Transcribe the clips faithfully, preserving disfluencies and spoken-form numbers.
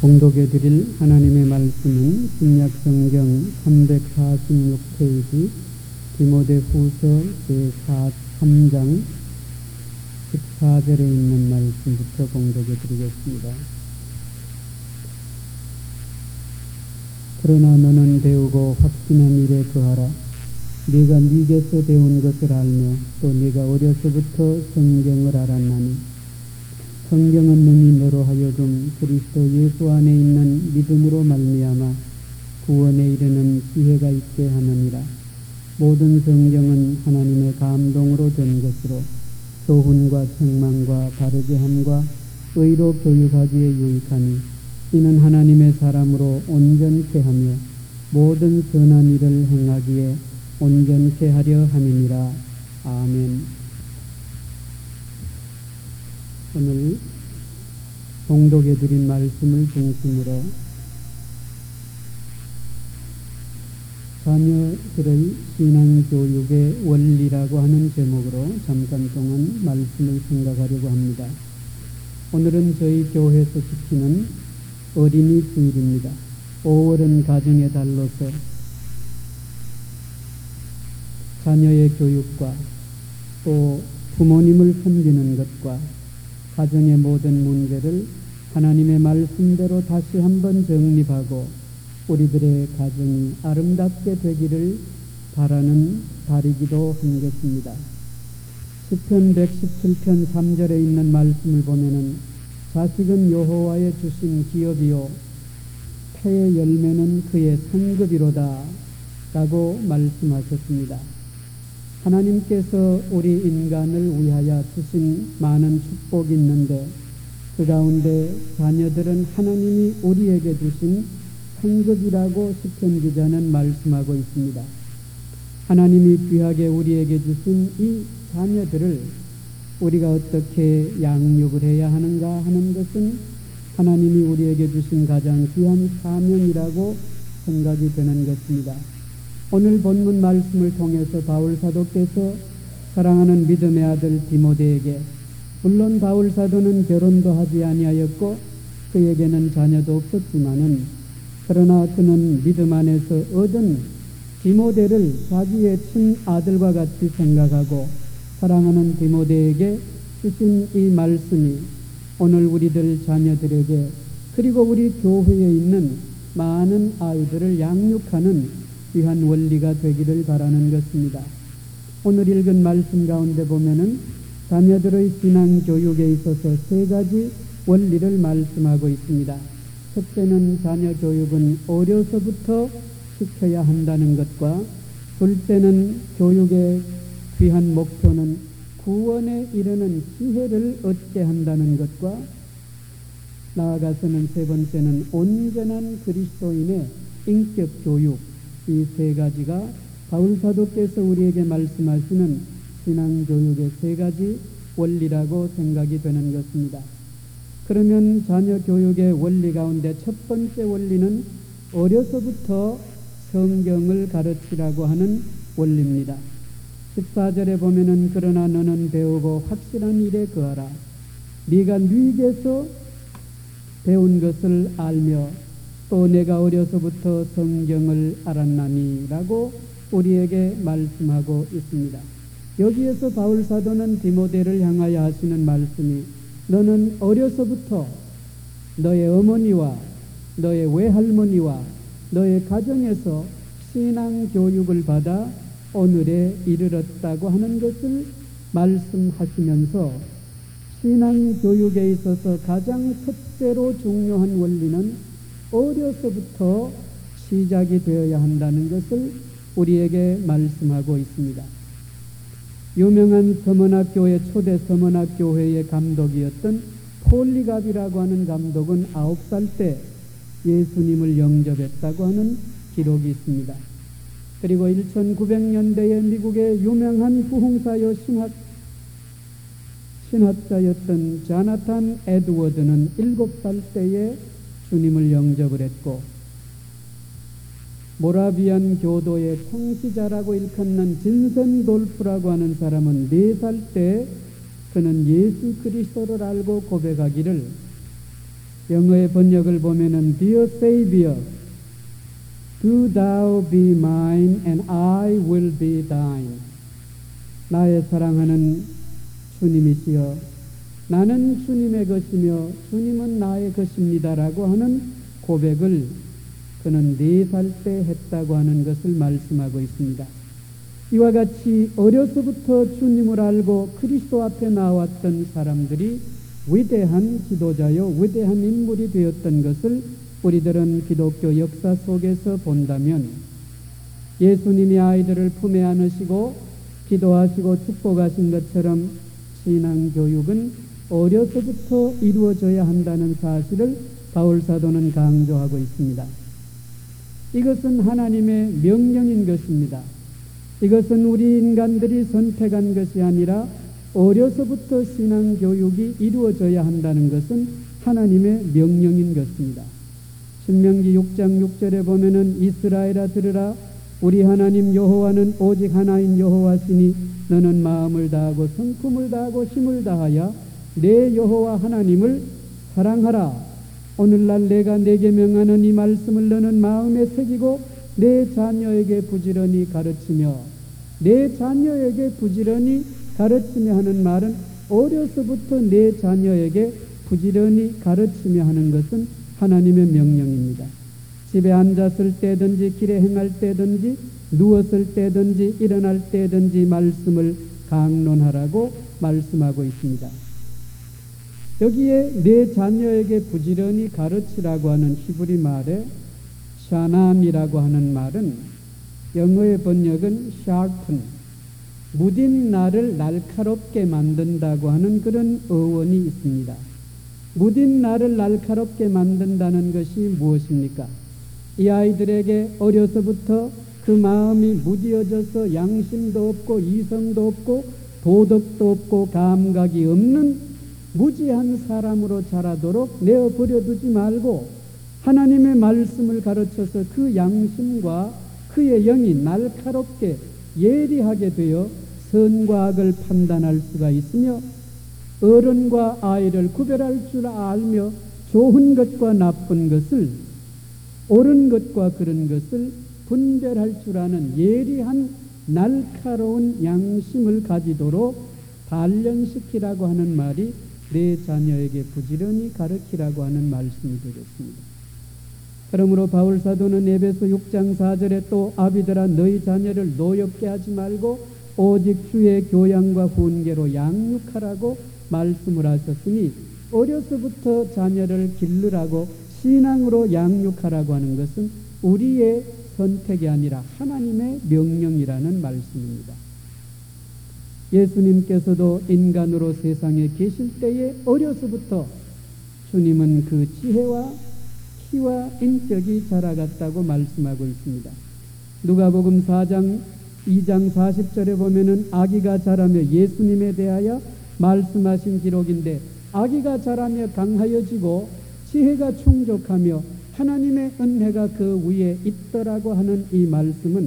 봉독해 드릴 하나님의 말씀은 신약성경 삼백사십육 페이지 디모데후서 제삼 장 십사 절에 있는 말씀부터 봉독해 드리겠습니다. 그러나 너는 배우고 확신한 일에 거하라. 네가 미에서 배운 것을 알며 또 네가 어려서부터 성경을 알았나니 성경은 능히 너로 하여금 그리스도 예수 안에 있는 믿음으로 말미암아 구원에 이르는 지혜가 있게 하느니라. 모든 성경은 하나님의 감동으로 된 것으로 교훈과 책망과 바르게 함과 의로 교육하기에 유익하니 이는 하나님의 사람으로 온전케 하며 모든 선한 일을 행하기에 온전케 하려 함이니라. 아멘. 오늘 봉독해 드린 말씀을 중심으로 자녀들의 신앙교육의 원리라고 하는 제목으로 잠깐 동안 말씀을 생각하려고 합니다. 오늘은 저희 교회에서 지키는 어린이 주일입니다. 오월은 가정의 달로서 자녀의 교육과 또 부모님을 섬기는 것과 가정의 모든 문제를 하나님의 말씀대로 다시 한번 정립하고 우리들의 가정이 아름답게 되기를 바라는 달이기도 한 것입니다. 시편 백십칠 편 삼 절에 있는 말씀을 보면은 자식은 여호와의 주신 기업이요 태의 열매는 그의 상급이로다 라고 말씀하셨습니다. 하나님께서 우리 인간을 위하여 주신 많은 축복이 있는데 그 가운데 자녀들은 하나님이 우리에게 주신 상급이라고 시편 기자는 말씀하고 있습니다. 하나님이 귀하게 우리에게 주신 이 자녀들을 우리가 어떻게 양육을 해야 하는가 하는 것은 하나님이 우리에게 주신 가장 귀한 사명이라고 생각이 되는 것입니다. 오늘 본문 말씀을 통해서 바울 사도께서 사랑하는 믿음의 아들 디모데에게, 물론 바울 사도는 결혼도 하지 아니하였고 그에게는 자녀도 없었지만은 그러나 그는 믿음 안에서 얻은 디모데를 자기의 친아들과 같이 생각하고 사랑하는 디모데에게 주신 이 말씀이 오늘 우리들 자녀들에게 그리고 우리 교회에 있는 많은 아이들을 양육하는 귀한 원리가 되기를 바라는 것입니다. 오늘 읽은 말씀 가운데 보면은 자녀들의 신앙 교육에 있어서 세 가지 원리를 말씀하고 있습니다. 첫째는 자녀 교육은 어려서부터 시켜야 한다는 것과, 둘째는 교육의 귀한 목표는 구원에 이르는 지혜를 얻게 한다는 것과, 나아가서는 세 번째는 온전한 그리스도인의 인격 교육, 이 세 가지가 바울 사도께서 우리에게 말씀하시는 신앙교육의 세 가지 원리라고 생각이 되는 것입니다. 그러면 자녀 교육의 원리 가운데 첫 번째 원리는 어려서부터 성경을 가르치라고 하는 원리입니다. 십사 절에 보면은 그러나 너는 배우고 확실한 일에 거하라. 네가 뉘게서 배운 것을 알며 또 내가 어려서부터 성경을 알았나니 라고 우리에게 말씀하고 있습니다. 여기에서 바울 사도는 디모데를 향하여 하시는 말씀이 너는 어려서부터 너의 어머니와 너의 외할머니와 너의 가정에서 신앙 교육을 받아 오늘에 이르렀다고 하는 것을 말씀하시면서 신앙 교육에 있어서 가장 첫째로 중요한 원리는 어려서부터 시작이 되어야 한다는 것을 우리에게 말씀하고 있습니다. 유명한 서문학교의 초대 서문학교회의 감독이었던 폴리갑이라고 하는 감독은 아홉 살 때 예수님을 영접했다고 하는 기록이 있습니다. 그리고 천구백 년대에 미국의 유명한 부흥사요 신학, 신학자였던 자나탄 에드워드는 일곱 살 때에 주님을 영접을 했고, 모라비안 교도의 창시자라고 일컫는 진센돌프라고 하는 사람은 네 살 때 그는 예수 그리스도를 알고 고백하기를 영어의 번역을 보면은 Dear Savior, do thou be mine and I will be thine. 나의 사랑하는 주님이시여, 나는 주님의 것이며 주님은 나의 것입니다라고 하는 고백을 그는 네 살 때 했다고 하는 것을 말씀하고 있습니다. 이와 같이 어려서부터 주님을 알고 그리스도 앞에 나왔던 사람들이 위대한 지도자요 위대한 인물이 되었던 것을 우리들은 기독교 역사 속에서 본다면, 예수님이 아이들을 품에 안으시고 기도하시고 축복하신 것처럼 신앙교육은 어려서부터 이루어져야 한다는 사실을 바울 사도는 강조하고 있습니다. 이것은 하나님의 명령인 것입니다. 이것은 우리 인간들이 선택한 것이 아니라 어려서부터 신앙교육이 이루어져야 한다는 것은 하나님의 명령인 것입니다. 신명기 육 장 육 절에 보면은 이스라엘아 들으라, 우리 하나님 여호와는 오직 하나인 여호와시니 너는 마음을 다하고 성품을 다하고 힘을 다하여 내 여호와 하나님을 사랑하라. 오늘날 내가 내게 명하는 이 말씀을 너는 마음에 새기고 내 자녀에게 부지런히 가르치며, 내 자녀에게 부지런히 가르치며 하는 말은 어려서부터 내 자녀에게 부지런히 가르치며 하는 것은 하나님의 명령입니다. 집에 앉았을 때든지 길에 행할 때든지 누웠을 때든지 일어날 때든지 말씀을 강론하라고 말씀하고 있습니다. 여기에 내 자녀에게 부지런히 가르치라고 하는 히브리 말에 샤남이라고 하는 말은 영어의 번역은 sharpen, 무딘 날을 날카롭게 만든다고 하는 그런 어원이 있습니다. 무딘 날을 날카롭게 만든다는 것이 무엇입니까? 이 아이들에게 어려서부터 그 마음이 무디어져서 양심도 없고 이성도 없고 도덕도 없고 감각이 없는 무지한 사람으로 자라도록 내어버려 두지 말고 하나님의 말씀을 가르쳐서 그 양심과 그의 영이 날카롭게 예리하게 되어 선과 악을 판단할 수가 있으며 어른과 아이를 구별할 줄 알며 좋은 것과 나쁜 것을, 옳은 것과 그른 것을 분별할 줄 아는 예리한 날카로운 양심을 가지도록 단련시키라고 하는 말이 내 자녀에게 부지런히 가르치라고 하는 말씀이 되겠습니다. 그러므로 바울 사도는 에베소 육 장 사 절에 또 아비들아 너희 자녀를 노엽게 하지 말고 오직 주의 교양과 훈계로 양육하라고 말씀을 하셨으니, 어려서부터 자녀를 기르라고 신앙으로 양육하라고 하는 것은 우리의 선택이 아니라 하나님의 명령이라는 말씀입니다. 예수님께서도 인간으로 세상에 계실 때에 어려서부터 주님은 그 지혜와 키와 인격이 자라갔다고 말씀하고 있습니다. 누가복음 사 장 이 장 사십 절에 보면은 아기가 자라며 예수님에 대하여 말씀하신 기록인데, 아기가 자라며 강하여지고 지혜가 충족하며 하나님의 은혜가 그 위에 있더라고 하는 이 말씀은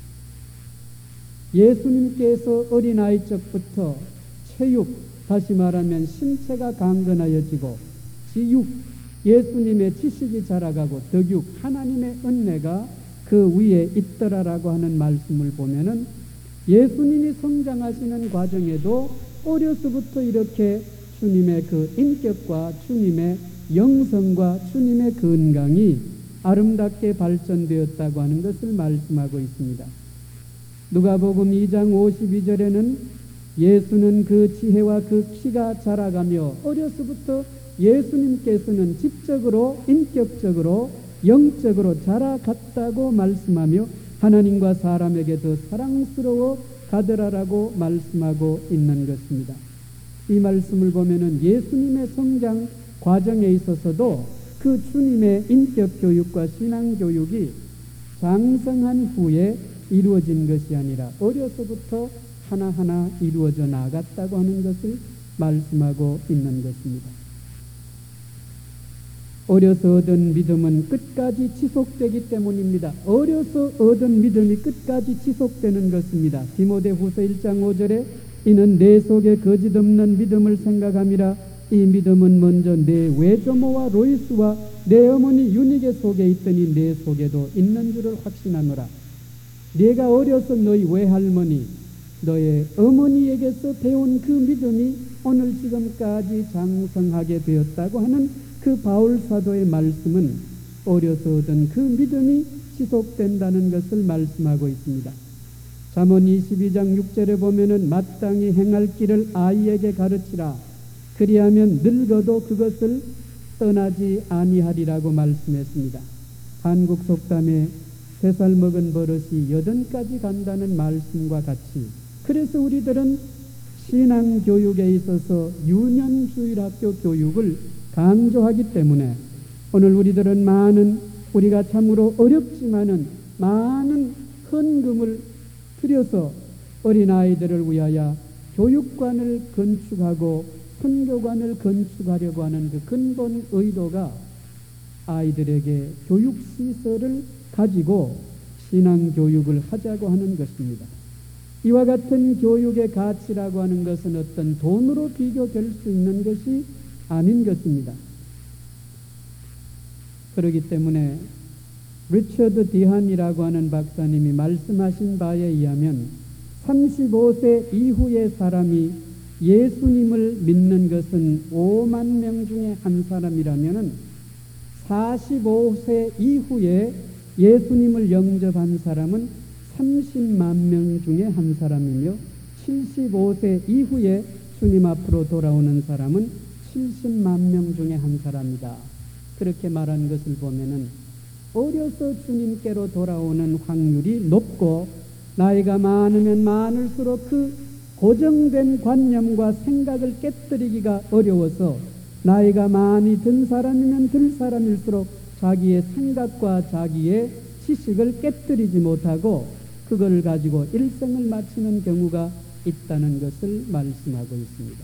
예수님께서 어린아이 적부터 체육, 다시 말하면 신체가 강건하여지고 지육, 예수님의 지식이 자라가고 덕육, 하나님의 은혜가 그 위에 있더라라고 하는 말씀을 보면은 예수님이 성장하시는 과정에도 어려서부터 이렇게 주님의 그 인격과 주님의 영성과 주님의 건강이 아름답게 발전되었다고 하는 것을 말씀하고 있습니다. 누가복음 이 장 오십이 절에는 예수는 그 지혜와 그 키가 자라가며 어려서부터 예수님께서는 지적으로 인격적으로 영적으로 자라갔다고 말씀하며 하나님과 사람에게 더 사랑스러워 가더라라고 말씀하고 있는 것입니다. 이 말씀을 보면은 예수님의 성장 과정에 있어서도 그 주님의 인격 교육과 신앙 교육이 장성한 후에 이루어진 것이 아니라 어려서부터 하나하나 이루어져 나갔다고 하는 것을 말씀하고 있는 것입니다. 어려서 얻은 믿음은 끝까지 지속되기 때문입니다. 어려서 얻은 믿음이 끝까지 지속되는 것입니다. 디모데후서 일 장 오 절에 이는 내 속에 거짓 없는 믿음을 생각함이라 이 믿음은 먼저 내 외조모와 로이스와 내 어머니 유니게 속에 있더니 내 속에도 있는 줄을 확신하노라. 네가 어려서 너희 외할머니 너의 어머니에게서 배운 그 믿음이 오늘 지금까지 장성하게 되었다고 하는 그 바울 사도의 말씀은 어려서 얻은 그 믿음이 지속된다는 것을 말씀하고 있습니다. 잠언 이십이 장 육 절에 보면은 마땅히 행할 길을 아이에게 가르치라. 그리하면 늙어도 그것을 떠나지 아니하리라고 말씀했습니다. 한국 속담에 세 살 먹은 버릇이 여든까지 간다는 말씀과 같이, 그래서 우리들은 신앙교육에 있어서 유년주일학교 교육을 강조하기 때문에 오늘 우리들은 많은, 우리가 참으로 어렵지만은 많은 헌금을 들여서 어린아이들을 위하여 교육관을 건축하고 선교관을 건축하려고 하는 그 근본 의도가 아이들에게 교육시설을 가지고 신앙교육을 하자고 하는 것입니다. 이와 같은 교육의 가치라고 하는 것은 어떤 돈으로 비교될 수 있는 것이 아닌 것입니다. 그렇기 때문에 리처드 디한이라고 하는 박사님이 말씀하신 바에 의하면 삼십오 세 이후의 사람이 예수님을 믿는 것은 오만 명 중에 한 사람이라면 사십오 세 이후에 예수님을 영접한 사람은 삼십만 명 중에 한 사람이며 칠십오 세 이후에 주님 앞으로 돌아오는 사람은 칠십만 명 중에 한 사람이다. 그렇게 말한 것을 보면은 어려서 주님께로 돌아오는 확률이 높고, 나이가 많으면 많을수록 그 고정된 관념과 생각을 깨뜨리기가 어려워서 나이가 많이 든 사람이면 들 사람일수록 자기의 생각과 자기의 지식을 깨뜨리지 못하고 그걸 가지고 일생을 마치는 경우가 있다는 것을 말씀하고 있습니다.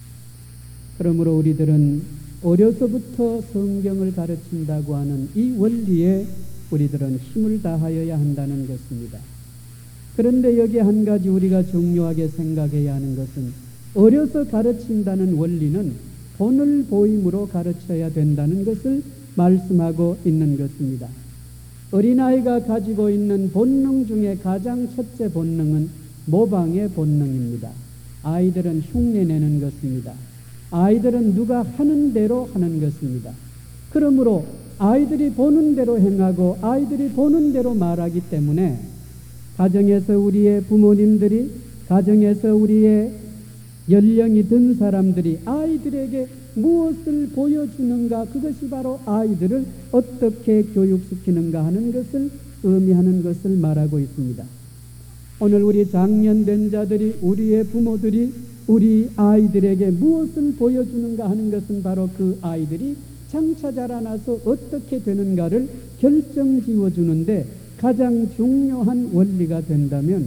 그러므로 우리들은 어려서부터 성경을 가르친다고 하는 이 원리에 우리들은 힘을 다하여야 한다는 것입니다. 그런데 여기 한 가지 우리가 중요하게 생각해야 하는 것은, 어려서 가르친다는 원리는 본을 보임으로 가르쳐야 된다는 것을 말씀하고 있는 것입니다. 어린아이가 가지고 있는 본능 중에 가장 첫째 본능은 모방의 본능입니다. 아이들은 흉내내는 것입니다. 아이들은 누가 하는 대로 하는 것입니다. 그러므로 아이들이 보는 대로 행하고 아이들이 보는 대로 말하기 때문에 가정에서 우리의 부모님들이, 가정에서 우리의 연령이 든 사람들이 아이들에게 무엇을 보여주는가, 그것이 바로 아이들을 어떻게 교육시키는가 하는 것을 의미하는 것을 말하고 있습니다. 오늘 우리 장년된 자들이, 우리의 부모들이 우리 아이들에게 무엇을 보여주는가 하는 것은 바로 그 아이들이 장차 자라나서 어떻게 되는가를 결정지어주는데 가장 중요한 원리가 된다면,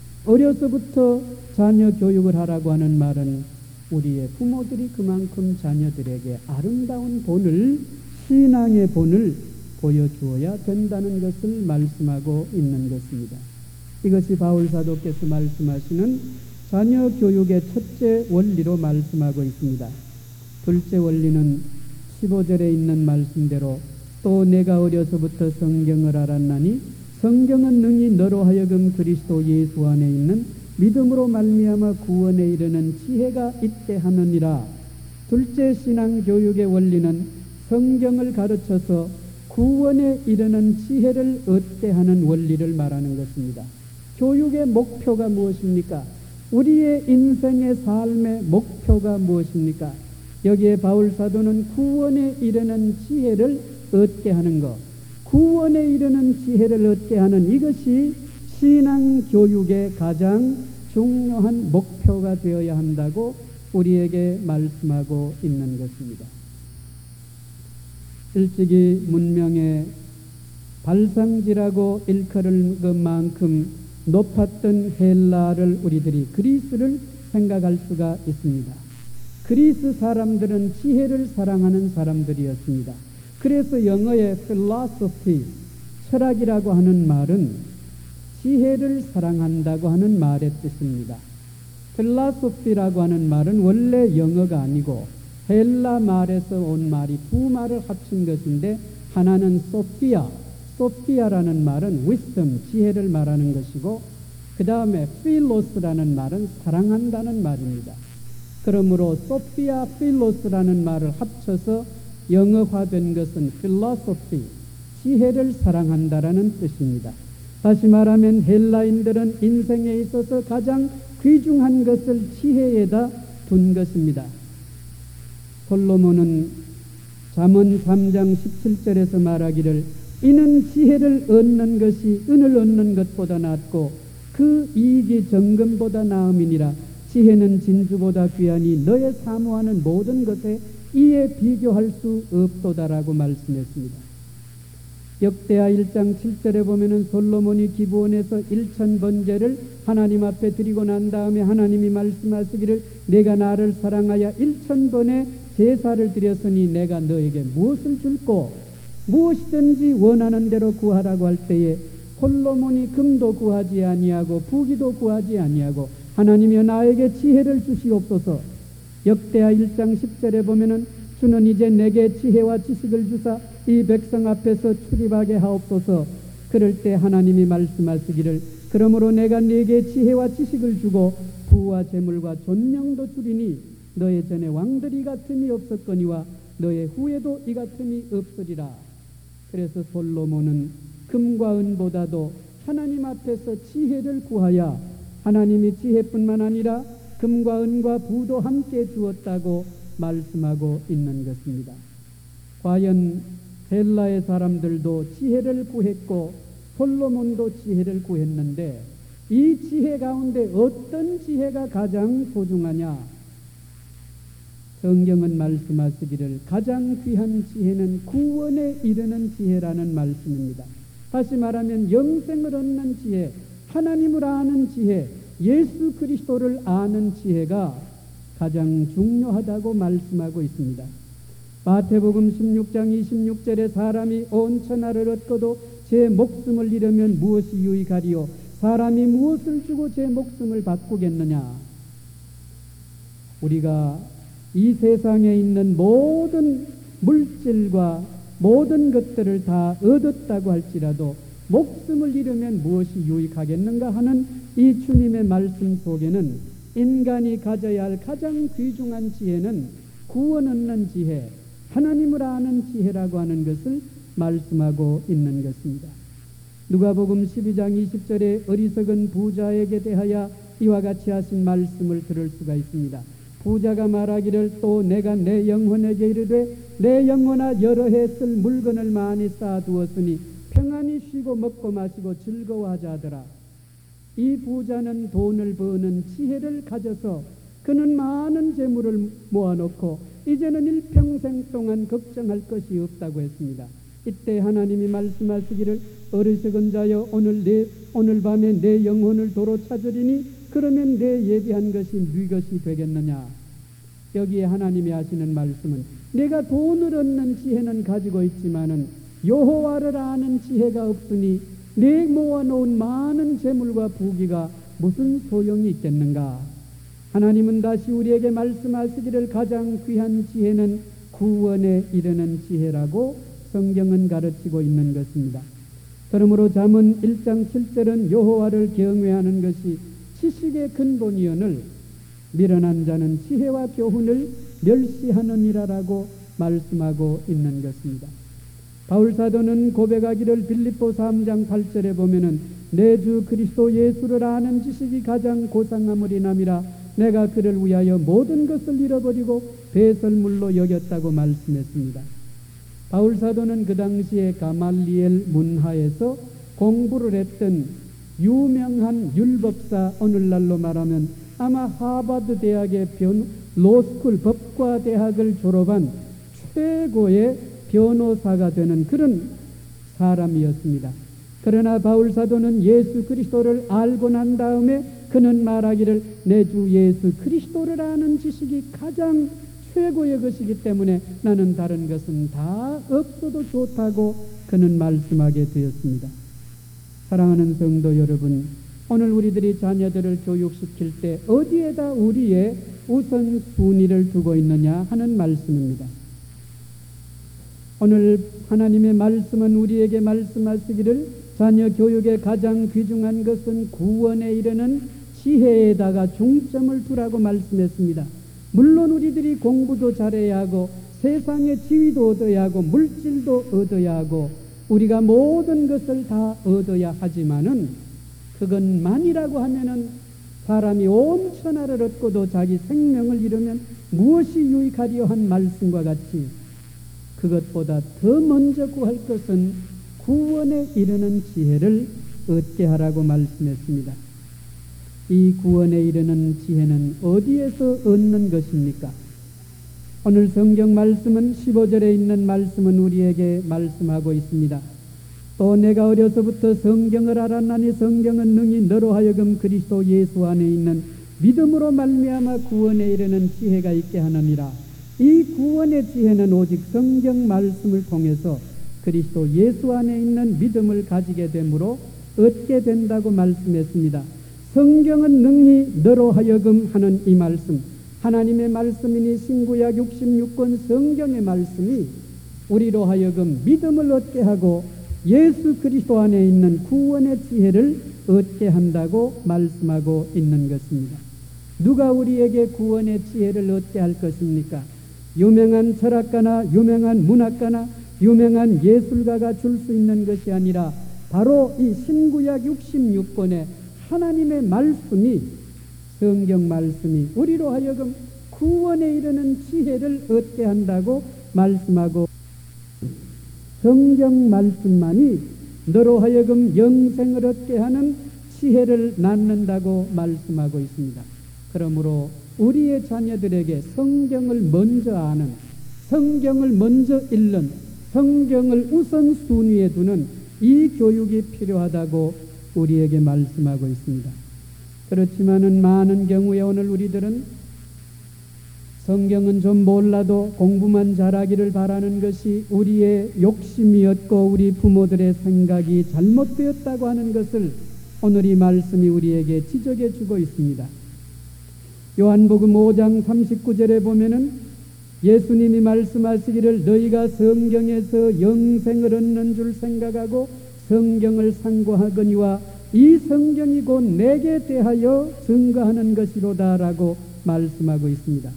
어려서부터 자녀 교육을 하라고 하는 말은 우리의 부모들이 그만큼 자녀들에게 아름다운 본을, 신앙의 본을 보여주어야 된다는 것을 말씀하고 있는 것입니다. 이것이 바울 사도께서 말씀하시는 자녀 교육의 첫째 원리로 말씀하고 있습니다. 둘째 원리는 십오 절에 있는 말씀대로 또 내가 어려서부터 성경을 알았나니 성경은 능히 너로 하여금 그리스도 예수 안에 있는 믿음으로 말미암아 구원에 이르는 지혜가 있게 하느니라. 둘째 신앙 교육의 원리는 성경을 가르쳐서 구원에 이르는 지혜를 얻게 하는 원리를 말하는 것입니다. 교육의 목표가 무엇입니까? 우리의 인생의 삶의 목표가 무엇입니까? 여기에 바울 사도는 구원에 이르는 지혜를 얻게 하는 것, 구원에 이르는 지혜를 얻게 하는 이것이 신앙 교육의 가장 중요한 목표가 되어야 한다고 우리에게 말씀하고 있는 것입니다. 일찍이 문명의 발상지라고 일컬을 것만큼 높았던 헬라를 우리들이 그리스를 생각할 수가 있습니다. 그리스 사람들은 지혜를 사랑하는 사람들이었습니다. 그래서 영어의 philosophy, 철학이라고 하는 말은 지혜를 사랑한다고 하는 말의 뜻입니다. philosophy라고 하는 말은 원래 영어가 아니고 헬라 말에서 온 말이 두 말을 합친 것인데, 하나는 소피아, 소피아라는 말은 wisdom, 지혜를 말하는 것이고, 그 다음에 필로스라는 말은 사랑한다는 말입니다. 그러므로 소피아 필로스라는 말을 합쳐서 영어화된 것은 philosophy, 지혜를 사랑한다라는 뜻입니다. 다시 말하면 헬라인들은 인생에 있어서 가장 귀중한 것을 지혜에다 둔 것입니다. 솔로몬은 잠언 삼 장 십칠 절에서 말하기를 이는 지혜를 얻는 것이 은을 얻는 것보다 낫고 그 이익이 정금보다 나음이니라. 지혜는 진주보다 귀하니 너의 사모하는 모든 것에 이에 비교할 수 없도다라고 말씀했습니다. 역대하 일 장 칠 절에 보면은 솔로몬이 기브온에서 일천 번제를 하나님 앞에 드리고 난 다음에 하나님이 말씀하시기를 내가 나를 사랑하여 일천 번의 제사를 드렸으니 내가 너에게 무엇을 줄꼬 무엇이든지 원하는 대로 구하라고 할 때에 솔로몬이 금도 구하지 아니하고 부귀도 구하지 아니하고 하나님이여 나에게 지혜를 주시옵소서. 역대하 일 장 십 절에 보면은 주는 이제 내게 지혜와 지식을 주사 이 백성 앞에서 출입하게 하옵소서. 그럴 때 하나님이 말씀하시기를 그러므로 내가 네게 지혜와 지식을 주고 부와 재물과 존명도 주리니 너의 전에 왕들이 같음이 없었거니와 너의 후에도 이 같음이 없으리라. 그래서 솔로몬은 금과 은보다도 하나님 앞에서 지혜를 구하여 하나님이 지혜뿐만 아니라 금과 은과 부도 함께 주었다고 말씀하고 있는 것입니다. 과연 헬라의 사람들도 지혜를 구했고 솔로몬도 지혜를 구했는데 이 지혜 가운데 어떤 지혜가 가장 소중하냐? 성경은 말씀하시기를 가장 귀한 지혜는 구원에 이르는 지혜라는 말씀입니다. 다시 말하면 영생을 얻는 지혜, 하나님을 아는 지혜, 예수 그리스도를 아는 지혜가 가장 중요하다고 말씀하고 있습니다. 마태복음 십육 장 이십육 절에 사람이 온 천하를 얻고도 제 목숨을 잃으면 무엇이 유익하리요? 사람이 무엇을 주고 제 목숨을 바꾸겠느냐? 우리가 이 세상에 있는 모든 물질과 모든 것들을 다 얻었다고 할지라도 목숨을 잃으면 무엇이 유익하겠는가 하는 이 주님의 말씀 속에는 인간이 가져야 할 가장 귀중한 지혜는 구원 얻는 지혜, 하나님을 아는 지혜라고 하는 것을 말씀하고 있는 것입니다. 누가복음 십이 장 이십 절에 어리석은 부자에게 대하여 이와 같이 하신 말씀을 들을 수가 있습니다. 부자가 말하기를 또 내가 내 영혼에게 이르되 내 영혼아 여러 해 쓸 물건을 많이 쌓아두었으니 평안히 쉬고 먹고 마시고 즐거워하자 하더라. 이 부자는 돈을 버는 지혜를 가져서 그는 많은 재물을 모아놓고 이제는 일평생 동안 걱정할 것이 없다고 했습니다. 이때 하나님이 말씀하시기를 어리석은 자여 오늘 내 오늘 밤에 내 영혼을 도로 찾으리니 그러면 내 예비한 것이 네 것이 되겠느냐? 여기에 하나님이 하시는 말씀은 내가 돈을 얻는 지혜는 가지고 있지만은 여호와를 아는 지혜가 없으니 내 모아놓은 많은 재물과 부귀가 무슨 소용이 있겠는가? 하나님은 다시 우리에게 말씀하시기를 가장 귀한 지혜는 구원에 이르는 지혜라고 성경은 가르치고 있는 것입니다. 그러므로 잠언 일 장 칠 절은 여호와를 경외하는 것이 지식의 근본이오늘 미련한 자는 지혜와 교훈을 멸시하느니라라고 말씀하고 있는 것입니다. 바울 사도는 고백하기를 빌립보 삼 장 팔 절에 보면은 내 주 그리스도 예수를 아는 지식이 가장 고상함을 남이라 내가 그를 위하여 모든 것을 잃어버리고 배설물로 여겼다고 말씀했습니다. 바울 사도는 그 당시에 가말리엘 문하에서 공부를 했던 유명한 율법사, 오늘날로 말하면 아마 하버드 대학의 변, 로스쿨 법과 대학을 졸업한 최고의 변호사가 되는 그런 사람이었습니다. 그러나 바울 사도는 예수 그리스도를 알고 난 다음에 그는 말하기를 내 주 예수 그리스도를 아는 지식이 가장 최고의 것이기 때문에 나는 다른 것은 다 없어도 좋다고 그는 말씀하게 되었습니다. 사랑하는 성도 여러분, 오늘 우리들이 자녀들을 교육시킬 때 어디에다 우리의 우선순위를 두고 있느냐 하는 말씀입니다. 오늘 하나님의 말씀은 우리에게 말씀하시기를 자녀 교육의 가장 귀중한 것은 구원에 이르는 지혜에다가 중점을 두라고 말씀했습니다. 물론 우리들이 공부도 잘해야 하고 세상의 지위도 얻어야 하고 물질도 얻어야 하고 우리가 모든 것을 다 얻어야 하지만은 그것만이라고 하면은 사람이 온 천하를 얻고도 자기 생명을 잃으면 무엇이 유익하리요 한 말씀과 같이 그것보다 더 먼저 구할 것은 구원에 이르는 지혜를 얻게 하라고 말씀했습니다. 이 구원에 이르는 지혜는 어디에서 얻는 것입니까? 오늘 성경 말씀은 십오 절에 있는 말씀은 우리에게 말씀하고 있습니다. 또 내가 어려서부터 성경을 알았나니 성경은 능히 너로 하여금 그리스도 예수 안에 있는 믿음으로 말미암아 구원에 이르는 지혜가 있게 하느니라. 이 구원의 지혜는 오직 성경 말씀을 통해서 그리스도 예수 안에 있는 믿음을 가지게 되므로 얻게 된다고 말씀했습니다. 성경은 능히 너로 하여금 하는 이 말씀, 하나님의 말씀이니 신구약 육십육 권 성경의 말씀이 우리로 하여금 믿음을 얻게 하고 예수 그리스도 안에 있는 구원의 지혜를 얻게 한다고 말씀하고 있는 것입니다. 누가 우리에게 구원의 지혜를 얻게 할 것입니까? 유명한 철학가나 유명한 문학가나 유명한 예술가가 줄 수 있는 것이 아니라 바로 이 신구약 육십육 권의 하나님의 말씀이 성경 말씀이 우리로 하여금 구원에 이르는 지혜를 얻게 한다고 말씀하고 성경 말씀만이 너로 하여금 영생을 얻게 하는 지혜를 낳는다고 말씀하고 있습니다. 그러므로 우리의 자녀들에게 성경을 먼저 아는, 성경을 먼저 읽는, 성경을 우선순위에 두는 이 교육이 필요하다고 우리에게 말씀하고 있습니다. 그렇지만은 많은 경우에 오늘 우리들은 성경은 좀 몰라도 공부만 잘하기를 바라는 것이 우리의 욕심이었고 우리 부모들의 생각이 잘못되었다고 하는 것을 오늘 이 말씀이 우리에게 지적해 주고 있습니다. 요한복음 오 장 삼십구 절에 보면은 예수님이 말씀하시기를 너희가 성경에서 영생을 얻는 줄 생각하고 성경을 상고하거니와 이 성경이 곧 내게 대하여 증거하는 것이로다 라고 말씀하고 있습니다.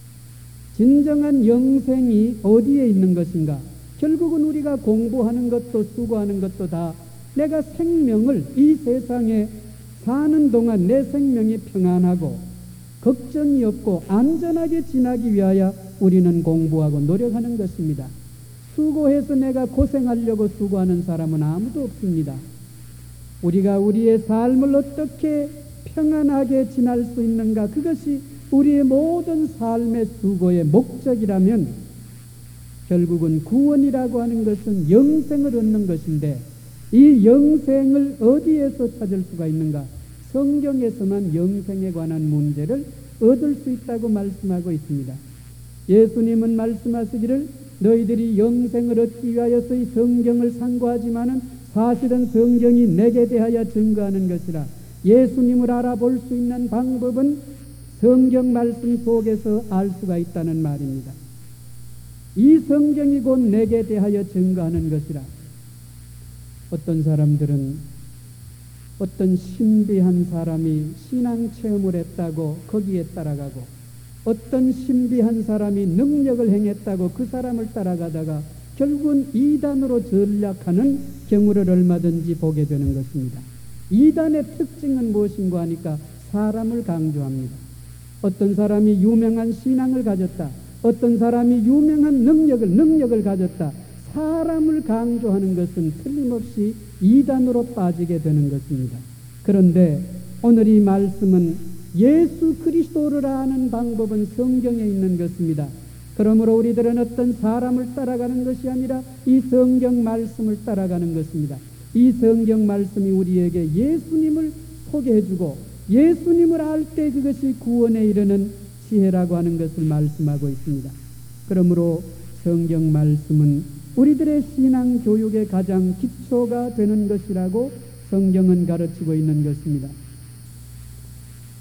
진정한 영생이 어디에 있는 것인가? 결국은 우리가 공부하는 것도 수고하는 것도 다 내가 생명을 이 세상에 사는 동안 내 생명이 평안하고 걱정이 없고 안전하게 지나기 위하여 우리는 공부하고 노력하는 것입니다. 수고해서 내가 고생하려고 수고하는 사람은 아무도 없습니다. 우리가 우리의 삶을 어떻게 평안하게 지날 수 있는가, 그것이 우리의 모든 삶의 수고의 목적이라면 결국은 구원이라고 하는 것은 영생을 얻는 것인데 이 영생을 어디에서 찾을 수가 있는가? 성경에서만 영생에 관한 문제를 얻을 수 있다고 말씀하고 있습니다. 예수님은 말씀하시기를 너희들이 영생을 얻기 위하여서 이 성경을 상고하지만은 사실은 성경이 내게 대하여 증거하는 것이라. 예수님을 알아볼 수 있는 방법은 성경 말씀 속에서 알 수가 있다는 말입니다. 이 성경이 곧 내게 대하여 증거하는 것이라. 어떤 사람들은 어떤 신비한 사람이 신앙 체험을 했다고 거기에 따라가고 어떤 신비한 사람이 능력을 행했다고 그 사람을 따라가다가 결국은 이단으로 전락하는 경우를 얼마든지 보게 되는 것입니다. 이단의 특징은 무엇인가 하니까 사람을 강조합니다. 어떤 사람이 유명한 신앙을 가졌다, 어떤 사람이 유명한 능력을 능력을 가졌다, 사람을 강조하는 것은 틀림없이 이단으로 빠지게 되는 것입니다. 그런데 오늘 이 말씀은 예수 그리스도를 아는 방법은 성경에 있는 것입니다. 그러므로 우리들은 어떤 사람을 따라가는 것이 아니라 이 성경 말씀을 따라가는 것입니다. 이 성경 말씀이 우리에게 예수님을 소개해주고 예수님을 알 때 그것이 구원에 이르는 지혜라고 하는 것을 말씀하고 있습니다. 그러므로 성경 말씀은 우리들의 신앙 교육의 가장 기초가 되는 것이라고 성경은 가르치고 있는 것입니다.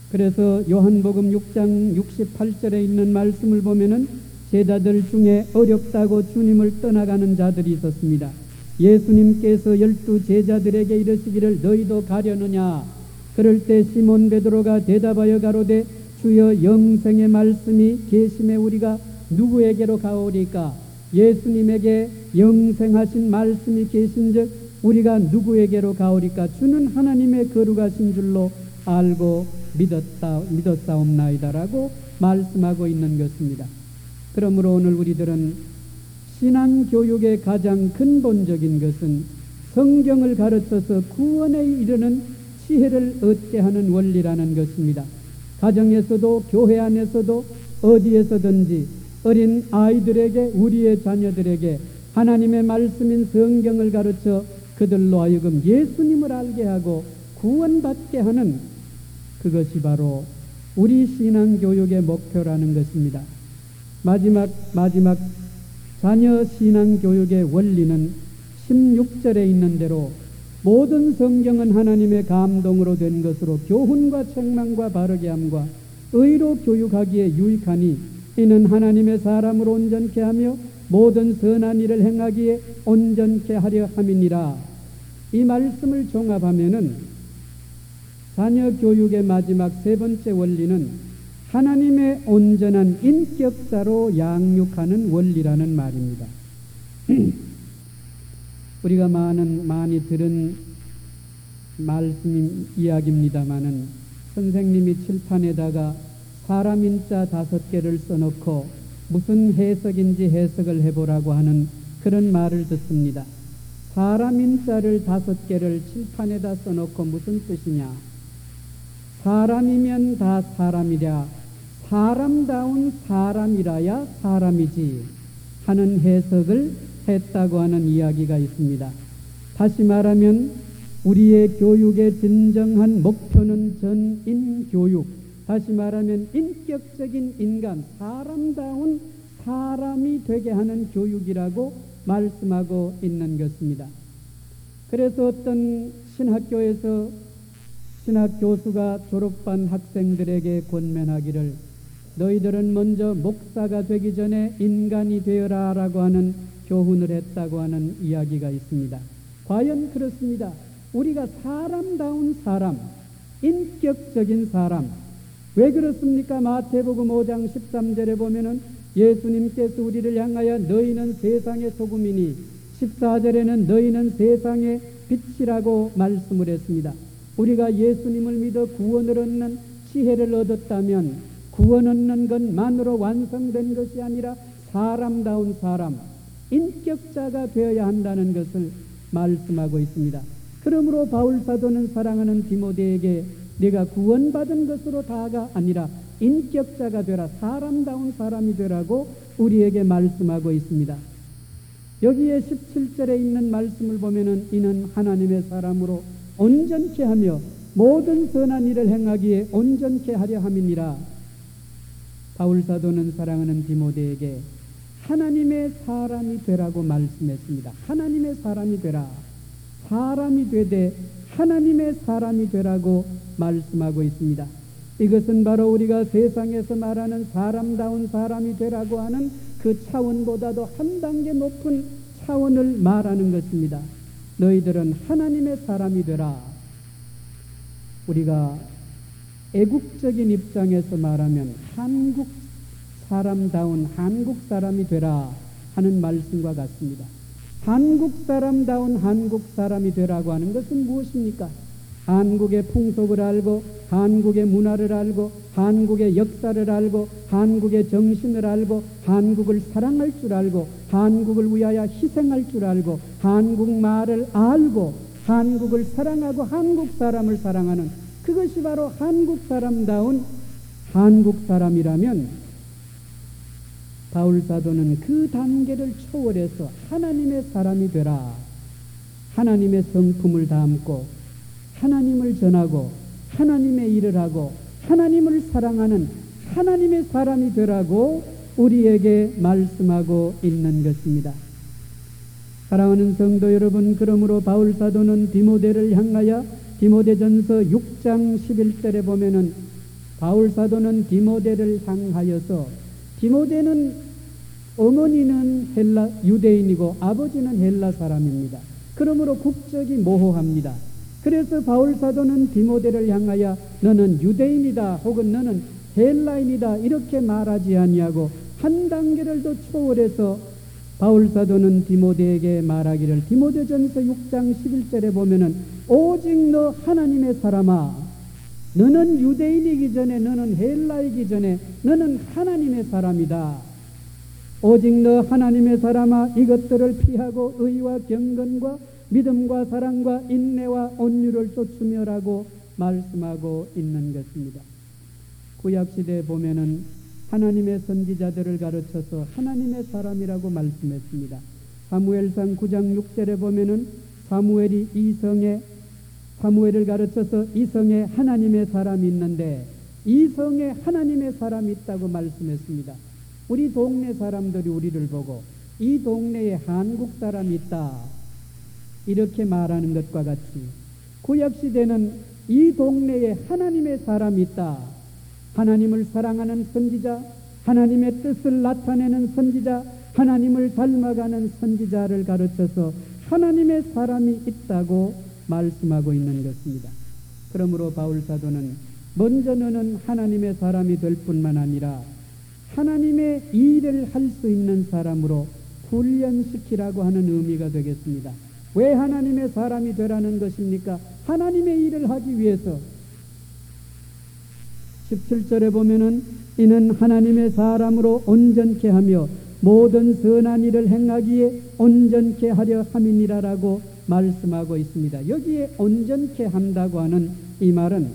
그래서 요한복음 육 장 육십팔 절에 있는 말씀을 보면은 제자들 중에 어렵다고 주님을 떠나가는 자들이 있었습니다. 예수님께서 열두 제자들에게 이르시기를 너희도 가려느냐? 그럴 때 시몬 베드로가 대답하여 가로되 주여 영생의 말씀이 계심에 우리가 누구에게로 가오리까? 예수님에게 영생하신 말씀이 계신즉 우리가 누구에게로 가오리까? 주는 하나님의 거룩하신 줄로 알고 믿었다, 믿었사옵나이다라고 말씀하고 있는 것입니다. 그러므로 오늘 우리들은 신앙교육의 가장 근본적인 것은 성경을 가르쳐서 구원에 이르는 지혜를 얻게 하는 원리라는 것입니다. 가정에서도 교회 안에서도 어디에서든지 어린 아이들에게 우리의 자녀들에게 하나님의 말씀인 성경을 가르쳐 그들로 하여금 예수님을 알게 하고 구원받게 하는 그것이 바로 우리 신앙교육의 목표라는 것입니다. 마지막 마지막 자녀 신앙교육의 원리는 십육 절에 있는 대로 모든 성경은 하나님의 감동으로 된 것으로 교훈과 책망과 바르게 함과 의로 교육하기에 유익하니 이는 하나님의 사람을 온전케 하며 모든 선한 일을 행하기에 온전케 하려 함이니라. 이 말씀을 종합하면은 자녀 교육의 마지막 세 번째 원리는 하나님의 온전한 인격자로 양육하는 원리라는 말입니다. 우리가 많은 많이 들은 말씀 이야기입니다마는 선생님이 칠판에다가 사람 인자 다섯 개를 써놓고 무슨 해석인지 해석을 해보라고 하는 그런 말을 듣습니다. 사람 인자를 다섯 개를 칠판에다 써놓고 무슨 뜻이냐? 사람이면 다 사람이랴 사람다운 사람이라야 사람이지 하는 해석을 했다고 하는 이야기가 있습니다. 다시 말하면 우리의 교육의 진정한 목표는 전인교육, 다시 말하면 인격적인 인간, 사람다운 사람이 되게 하는 교육이라고 말씀하고 있는 것입니다. 그래서 어떤 신학교에서 신학교수가 졸업반 학생들에게 권면하기를 너희들은 먼저 목사가 되기 전에 인간이 되어라 라고 하는 교훈을 했다고 하는 이야기가 있습니다. 과연 그렇습니다. 우리가 사람다운 사람, 인격적인 사람, 왜 그렇습니까? 마태복음 오 장 십삼 절에 보면은 예수님께서 우리를 향하여 너희는 세상의 소금이니 십사 절에는 너희는 세상의 빛이라고 말씀을 했습니다. 우리가 예수님을 믿어 구원을 얻는 지혜를 얻었다면 구원 얻는 것만으로 완성된 것이 아니라 사람다운 사람, 인격자가 되어야 한다는 것을 말씀하고 있습니다. 그러므로 바울 사도는 사랑하는 디모데에게 네가 구원받은 것으로 다가 아니라 인격자가 되라, 사람다운 사람이 되라고 우리에게 말씀하고 있습니다. 여기에 십칠 절에 있는 말씀을 보면은 이는 하나님의 사람으로 온전케 하며 모든 선한 일을 행하기에 온전케 하려 함이니라. 바울 사도는 사랑하는 디모데에게 하나님의 사람이 되라고 말씀했습니다. 하나님의 사람이 되라. 사람이 되되 하나님의 사람이 되라고 말씀하고 있습니다. 이것은 바로 우리가 세상에서 말하는 사람다운 사람이 되라고 하는 그 차원보다도 한 단계 높은 차원을 말하는 것입니다. 너희들은 하나님의 사람이 되라. 우리가 애국적인 입장에서 말하면 한국 사람다운 한국 사람이 되라 하는 말씀과 같습니다. 한국 사람다운 한국 사람이 되라고 하는 것은 무엇입니까? 한국의 풍속을 알고 한국의 문화를 알고 한국의 역사를 알고 한국의 정신을 알고 한국을 사랑할 줄 알고 한국을 위하여 희생할 줄 알고 한국말을 알고 한국을 사랑하고 한국 사람을 사랑하는 그것이 바로 한국 사람다운 한국 사람이라면 바울 사도는 그 단계를 초월해서 하나님의 사람이 되라. 하나님의 성품을 담고 하나님을 전하고 하나님의 일을 하고 하나님을 사랑하는 하나님의 사람이 되라고 우리에게 말씀하고 있는 것입니다. 사랑하는 성도 여러분, 그러므로 바울 사도는 디모데를 향하여 디모데전서 육 장 십일 절에 보면은 바울 사도는 디모데를 향하여서, 디모데는 어머니는 헬라 유대인이고 아버지는 헬라 사람입니다. 그러므로 국적이 모호합니다. 그래서 바울 사도는 디모데를 향하여 너는 유대인이다 혹은 너는 헬라인이다 이렇게 말하지 아니하고 한 단계를 더 초월해서 바울 사도는 디모데에게 말하기를, 디모데전서 육 장 십일 절에 보면은 오직 너 하나님의 사람아, 너는 유대인이기 전에, 너는 헬라이기 전에 너는 하나님의 사람이다. 오직 너 하나님의 사람아, 이것들을 피하고 의와 경건과 믿음과 사랑과 인내와 온유를 쫓으며라고 말씀하고 있는 것입니다. 구약시대에 보면은 하나님의 선지자들을 가르쳐서 하나님의 사람이라고 말씀했습니다. 사무엘상 구 장 육 절에 보면은 사무엘이 이성에 사무엘을 가르쳐서 이 성에 하나님의 사람이 있는데 이 성에 하나님의 사람이 있다고 말씀했습니다. 우리 동네 사람들이 우리를 보고 이 동네에 한국 사람이 있다 이렇게 말하는 것과 같이 구약시대는 이 동네에 하나님의 사람이 있다, 하나님을 사랑하는 선지자, 하나님의 뜻을 나타내는 선지자, 하나님을 닮아가는 선지자를 가르쳐서 하나님의 사람이 있다고 말씀하고 있는 것입니다. 그러므로 바울 사도는 먼저 너는 하나님의 사람이 될 뿐만 아니라 하나님의 일을 할 수 있는 사람으로 훈련시키라고 하는 의미가 되겠습니다. 왜 하나님의 사람이 되라는 것입니까? 하나님의 일을 하기 위해서. 십칠 절에 보면은 이는 하나님의 사람으로 온전케 하며 모든 선한 일을 행하기에 온전케 하려 함이니라라고 말씀하고 있습니다. 여기에 온전케 한다고 하는 이 말은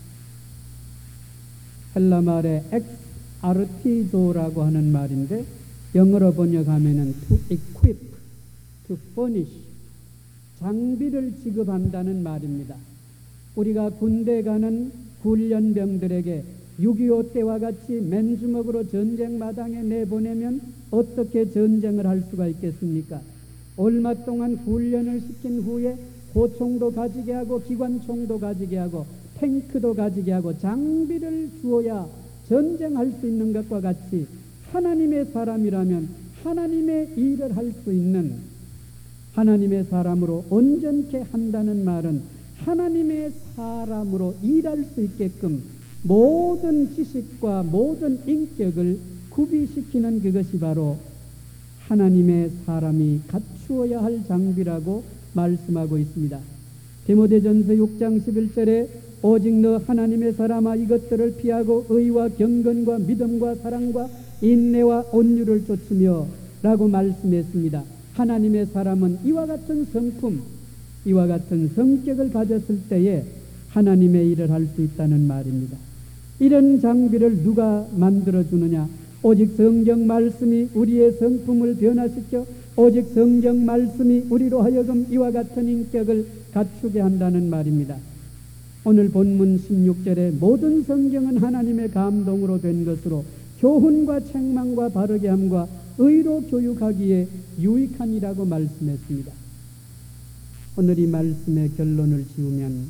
헬라 말의 엑스 아르티조라고 하는 말인데 영어로 번역하면은 to equip, to furnish, 장비를 지급한다는 말입니다. 우리가 군대 가는 훈련병들에게 육이오 때와 같이 맨주먹으로 전쟁 마당에 내보내면 어떻게 전쟁을 할 수가 있겠습니까? 얼마 동안 훈련을 시킨 후에 호총도 가지게 하고 기관총도 가지게 하고 탱크도 가지게 하고 장비를 주어야 전쟁할 수 있는 것과 같이 하나님의 사람이라면 하나님의 일을 할 수 있는 하나님의 사람으로 온전케 한다는 말은 하나님의 사람으로 일할 수 있게끔 모든 지식과 모든 인격을 구비시키는 그것이 바로 하나님의 사람이 갖추어야 할 장비라고 말씀하고 있습니다. 디모데전서 육 장 십일 절에 오직 너 하나님의 사람아 이것들을 피하고 의와 경건과 믿음과 사랑과 인내와 온유를 쫓으며 라고 말씀했습니다. 하나님의 사람은 이와 같은 성품, 이와 같은 성격을 가졌을 때에 하나님의 일을 할 수 있다는 말입니다. 이런 장비를 누가 만들어주느냐? 오직 성경 말씀이 우리의 성품을 변화시켜 오직 성경 말씀이 우리로 하여금 이와 같은 인격을 갖추게 한다는 말입니다. 오늘 본문 십육 절에 모든 성경은 하나님의 감동으로 된 것으로 교훈과 책망과 바르게 함과 의로 교육하기에 유익하니라고 말씀했습니다. 오늘 이 말씀의 결론을 지으면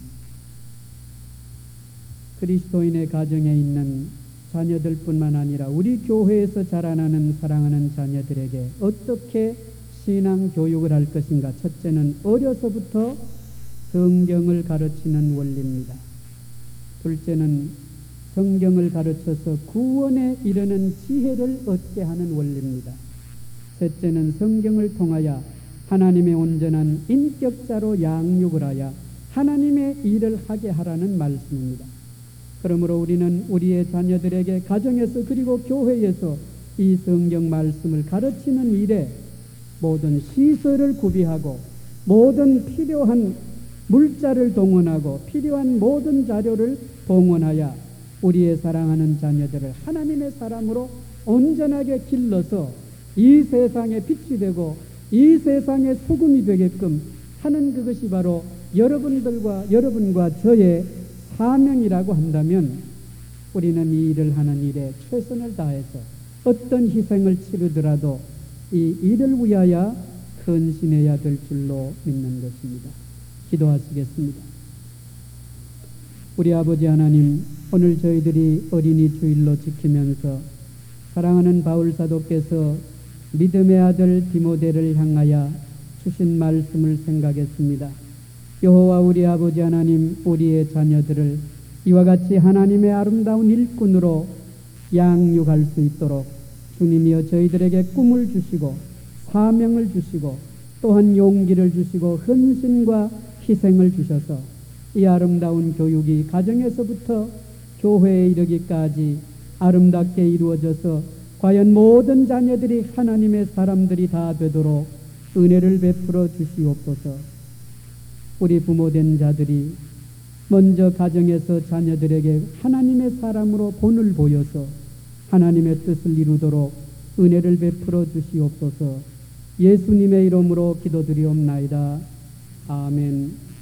그리스도인의 가정에 있는 자녀들 뿐만 아니라 우리 교회에서 자라나는 사랑하는 자녀들에게 어떻게 신앙 교육을 할 것인가? 첫째는 어려서부터 성경을 가르치는 원리입니다. 둘째는 성경을 가르쳐서 구원에 이르는 지혜를 얻게 하는 원리입니다. 셋째는 성경을 통하여 하나님의 온전한 인격자로 양육을 하여 하나님의 일을 하게 하라는 말씀입니다. 그러므로 우리는 우리의 자녀들에게 가정에서 그리고 교회에서 이 성경 말씀을 가르치는 일에 모든 시설을 구비하고 모든 필요한 물자를 동원하고 필요한 모든 자료를 동원하여 우리의 사랑하는 자녀들을 하나님의 사람으로 온전하게 길러서 이 세상에 빛이 되고 이 세상의 소금이 되게끔 하는 그것이 바로 여러분들과 여러분과 저의 사명이라고 한다면 우리는 이 일을 하는 일에 최선을 다해서 어떤 희생을 치르더라도 이 일을 위하여 헌신해야 될 줄로 믿는 것입니다. 기도하시겠습니다. 우리 아버지 하나님, 오늘 저희들이 어린이 주일로 지키면서 사랑하는 바울사도께서 믿음의 아들 디모데를 향하여 주신 말씀을 생각했습니다. 여호와 우리 아버지 하나님, 우리의 자녀들을 이와 같이 하나님의 아름다운 일꾼으로 양육할 수 있도록 주님이여 저희들에게 꿈을 주시고 사명을 주시고 또한 용기를 주시고 헌신과 희생을 주셔서 이 아름다운 교육이 가정에서부터 교회에 이르기까지 아름답게 이루어져서 과연 모든 자녀들이 하나님의 사람들이 다 되도록 은혜를 베풀어 주시옵소서. 우리 부모된 자들이 먼저 가정에서 자녀들에게 하나님의 사람으로 본을 보여서 하나님의 뜻을 이루도록 은혜를 베풀어 주시옵소서. 예수님의 이름으로 기도드리옵나이다. 아멘.